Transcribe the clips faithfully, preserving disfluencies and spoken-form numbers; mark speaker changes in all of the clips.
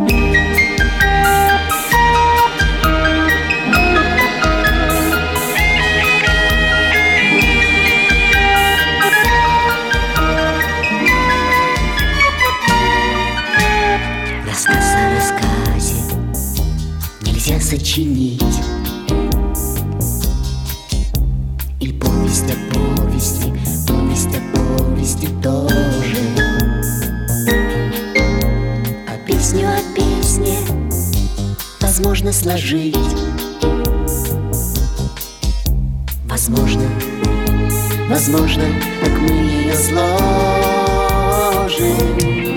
Speaker 1: Рассказ о рассказе нельзя сочинить, и повесть о повести, повесть о повести тоже. А песню о песне возможно сложить. Возможно, возможно, как мы ее сложим.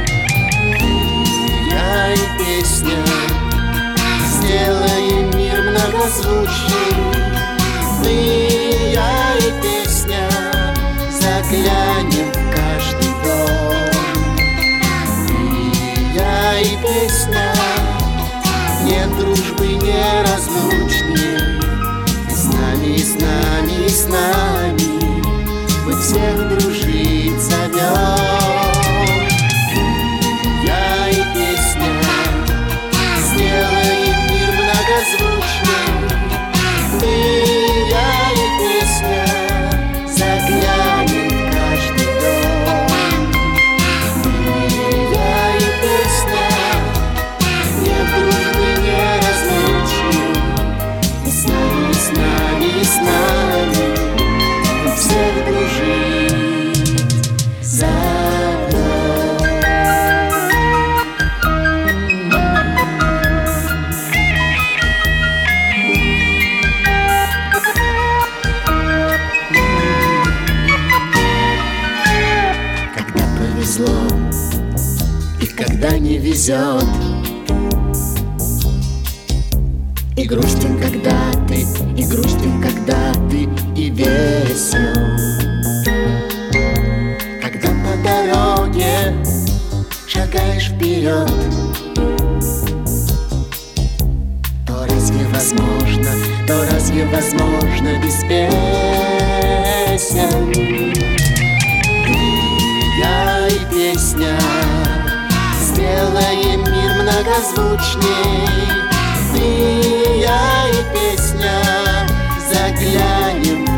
Speaker 1: Я и песня сделаем мир многозвучный. Ты, я и песня заглянем в каждый дом. Ты, я и песня, нет дружбы неразлучней. И с нами, и с нами, и с нами мы всех дружить зовем. Я и песня сделаем мир многозвучный. Ты, я и песня заглянем в каждый дом. Ты, я и песня, нет дружбы неразлучной. И с нами, и с нами, и с нами мы всех дружить зовем. Когда повезло и когда не везет, и грустен, когда ты, и грустен, когда ты, и весел. Когда по дороге шагаешь вперед, то разве возможно, то разве возможно без песен? Ты, я и песня сделаем мир многозвучней. Ты, я и песня заглянем в